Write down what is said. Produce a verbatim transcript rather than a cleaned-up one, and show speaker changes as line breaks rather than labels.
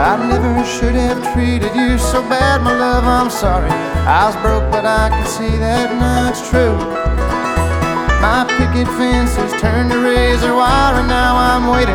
I never should have treated you so bad, my love, I'm sorry. I was broke, but I can see that now it's true. My picket fence has turned to razor wire, and now I'm waiting